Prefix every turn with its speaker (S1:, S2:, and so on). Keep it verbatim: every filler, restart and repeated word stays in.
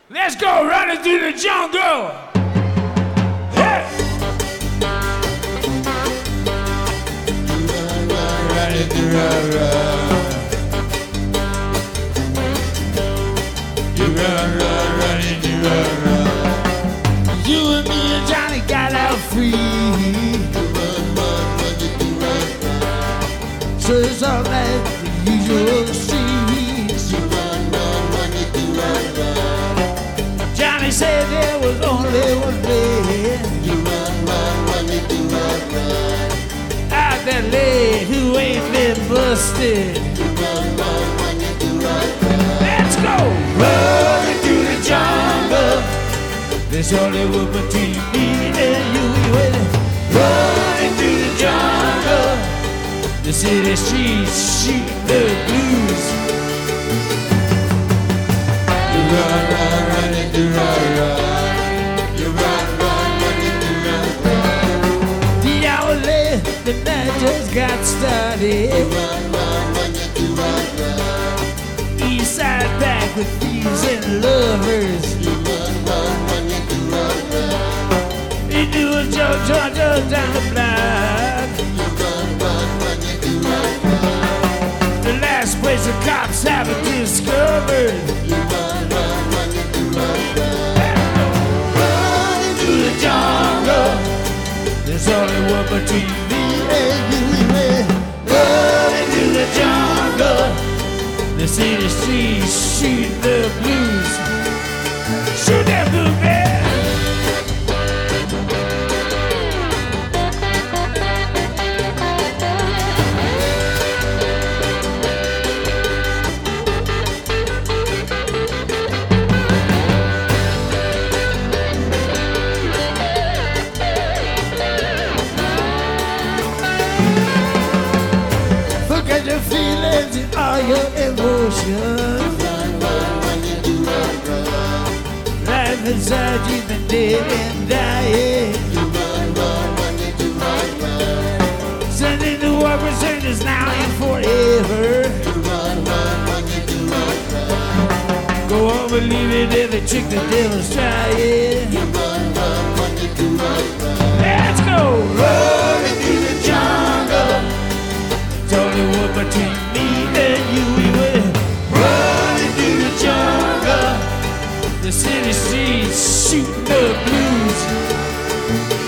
S1: Let's go running through the jungle. Hey! Running through the run. You run, run, running through the run. You and me and Johnny got out free. You run, run, running through the run. So it's all like the usual streets. You run, run, running through the run. Johnny said there was only one lady. You run, run, running through the run. Out there lady who ain't been busted. You run, run, running through the run. Let's go! Running through the jungle. There's only one between me and you. Running through the jungle. The city streets shoot the blues. You run, run, running through the run. You run, run, running through the run. The hour later, the night just got started. You run, run, running through the run. East side back with thieves and lovers. You run, run, running through the run. You do a jump, jump, jump down the block. You run, run, running through the run. The last place the cops haven't discovered. You run, run, running through the run. Running through the jungle. There's only one between me and you. Running through the jungle. The city streets shoot the blues. Shoot that blue man. Forget your feelings and all your emotions. Run, run, running through the run. Life inside you've been dead and dying. You run, run, running through the run. Sending the war returns now and forever. You run, run, running through the run. Go on, believe it, every trick the devil's trying. You run, run, running through the run. Let's go! Running through the jungle. It's only one between me and you. We were running through the jungle. The city streets shooting the blues.